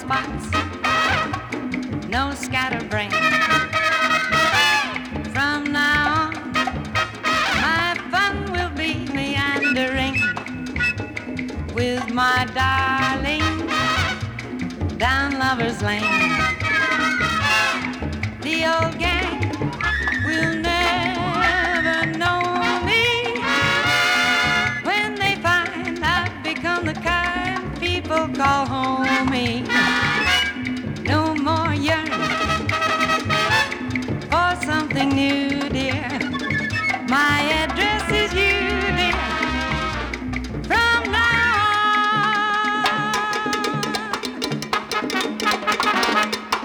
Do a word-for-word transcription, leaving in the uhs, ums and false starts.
spots, no scatterbrain. From now on, my fun will be meandering with my darling down Lover's Lane. The old gang will